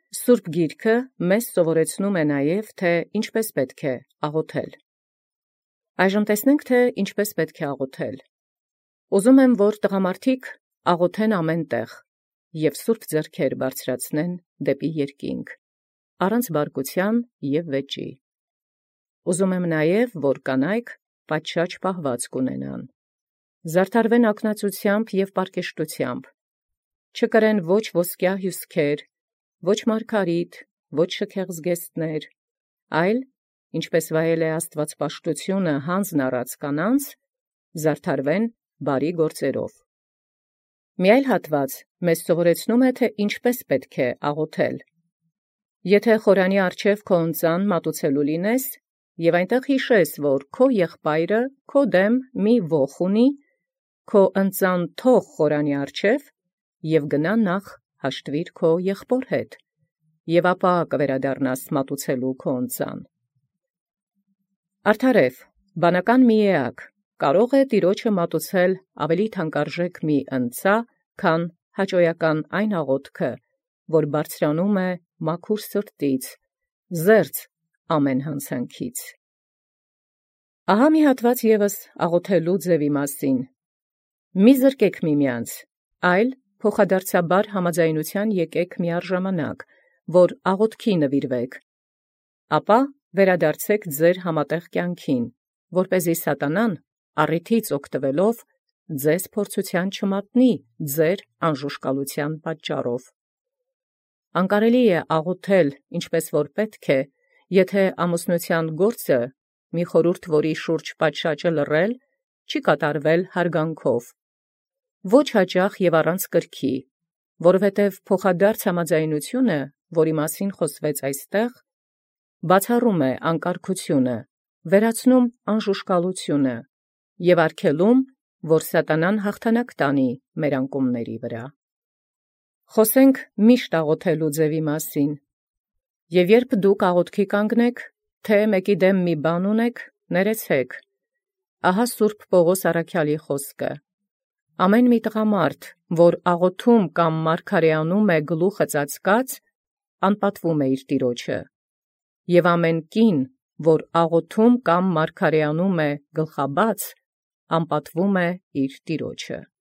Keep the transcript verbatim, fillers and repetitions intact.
Սուրբ Գիրքը մեզ սովորեցնում է նաև, թե ինչպես պետք է աղոթել։ Այժմ տեսնենք, թե ինչպես պետք է աղոթել։ Ուզում եմ, որ տղամարդիկ աղոթեն ամեն տեղ և սուրբ ձեռքեր բարձրացնեն դեպի երկինք, առանց բարկության և վեճի։ Ուզում եմ նաև, որ կանայք պատշաճ պահվածք ունենան, զարդարվեն ակնածությամբ և պարկեշտությամբ, չկրեն ոչ ոսկյա հյուսքեր, ոչ մարգարիտ, ոչ շքեղ զգեստներ, այլ, ինչպես վայել է աստվածպաշտությունը հանձն առած կանանց, զարդարվեն բարի գործերով։ Մի այլ հատված մեզ սովորեցնում է, թե ինչպես պետք է աղոթել։ Եթե խորանի առջև քո ընծան մատուցելու լինես, և այնտեղ հիշես, որ քո եղբայրը քո դեմ մի ոխ ունի, քո ընծան թող խորանի առջև և գնա նախ հաշտվիր քո եղբոր հետ, և ապա կվերադառնաս մատուցելու քո ընծան։ Արդարև, բանական մի էակ կարող է Տիրոջը մատուցել ավելի թանկարժեք մի ընծա, քան հաճոյական այն աղոթքը, որ բարձրանում է մաքուր սրտից, զերծ ամեն հանցանքից։ Ահա մի հատված ևս աղոթելու ձևի մասին։ Մի զրկեք միմյանց, այլ փոխադարձաբար համաձայնության եկեք միառժամանակ, որ աղոթքի նվիրվեք, ապա վերադարձեք ձեր համատեղ կյանքին, որպեսզի սատանան առիթից օգտվելով ձեզ փորձության չմատնի ձեր անժուշկալության պատճառով։ Անկարելի է աղոթել, ինչպես որ պետք է, եթե ամուսնության գործը, մի խորհուրդ, որի շուրջ պատշաճը լռել, չի կատարվել հարգանքով, ոչ հաճախ և առանց կրքի, որովհետև փոխադարձ համաձայնությունը, որի մասին խոսվեց այստեղ, բացառում է անկարգությունը, վերացնում անժուշկալությունը և արգելում, որ սատանան հաղթանակ տանի մեր անկումների վրա։ Խոսենք միշտ աղոթելու ձևի մասին, և երբ դուք աղոթքի կանգնեք, թե մեկի դեմ մի բան ունեք, ներեցեք, ահա սուրբ Պողոս առաքյալի խոսքը. ամեն մի տղամարդ, որ աղոթում կամ մարգարեանում է գլուխը ծածկած, անպատվում է իր տիրոջը, և ամեն կին, որ աղոթում կամ մարգարեանում է գլխաբաց, անպատվում է իր տիրոջը։